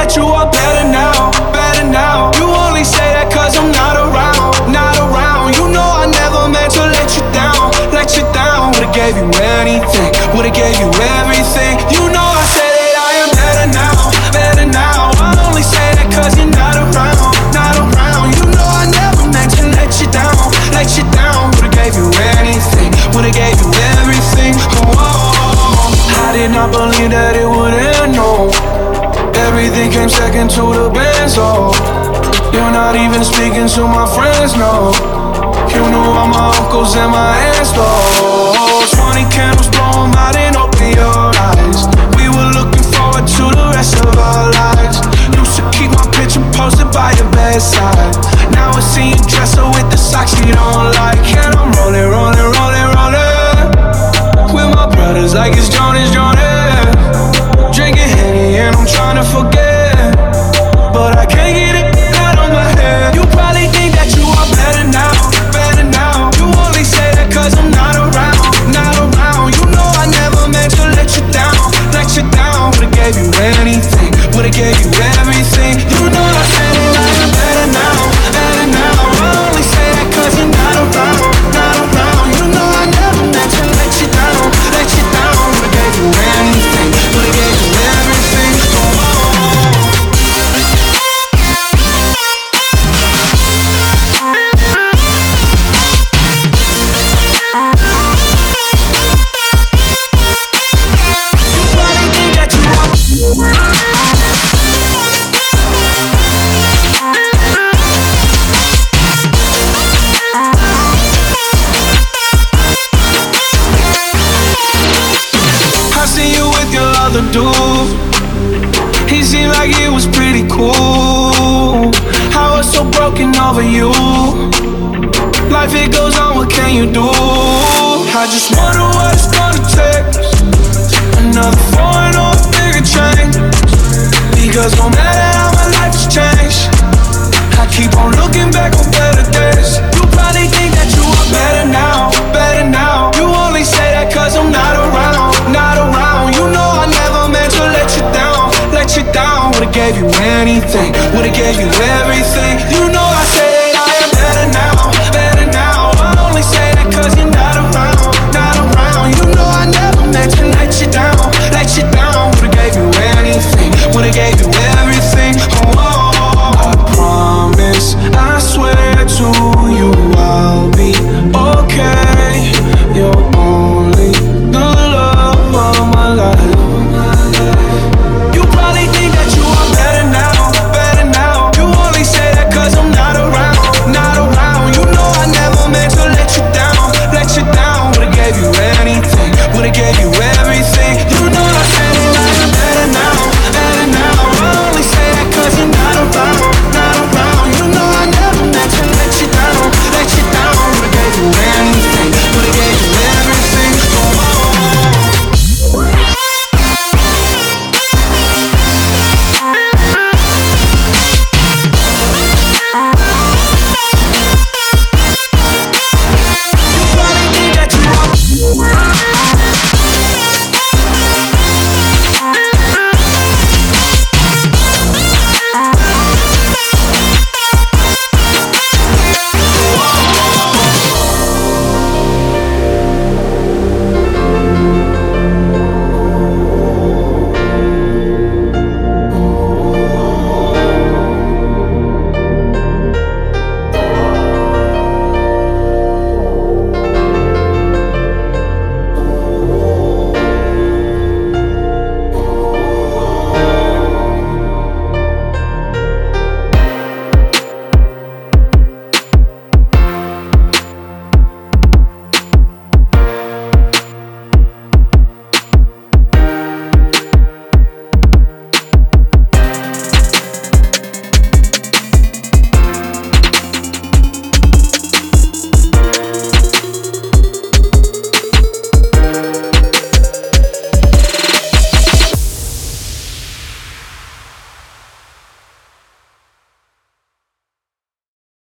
that you are better now, better now. You only say that cause I'm not around, not around. You know I never meant to let you down, let you down. Would've gave you anything, would've gave you everything. You know I said that I am better now, better now. I only say that cause you're not around, not around. You know I never meant to let you down, let you down. Would've gave you anything, would've gave you everything. Oh, I did not believe that it would end, no. Everything came second to the Benz, oh. You're not even speaking to my friends, no. You knew all my uncles and my aunts, though. 20 candles, blow 'em out and open your eyes. We were looking forward to the rest of our lives. Used to keep my picture posted by your bedside. Now I see you dress her with the socks you don't like. And I'm rolling, rolling, rolling, rolling with my brothers like it's Jonas, Jonas. Drinking Henny and I'm trying to forget, but I can't get it out of my head. You probably think that you are better now, better now. You only say that cause I'm not around, not around. You know I never meant to let you down, let you down. Would've gave you anything, would've gave you everything. You know I said that I'm better now, better now. I only say that cause you're not around, not around. You know I never meant to let you down, let you down. Would've gave you anything, would've gave you everything. Dude, he seemed like he was pretty cool. I was so broken over you. Life it goes on, what can you do? I just wonder what it's gonna take. Another foreign or a bigger change. Because no matter how my life has changed, I keep on looking back on better days. You probably think that you are better now, better now. You only say that cause I'm not around, not around. You know I never meant to let you down, let you down. Would've gave you anything, would've gave you everything. You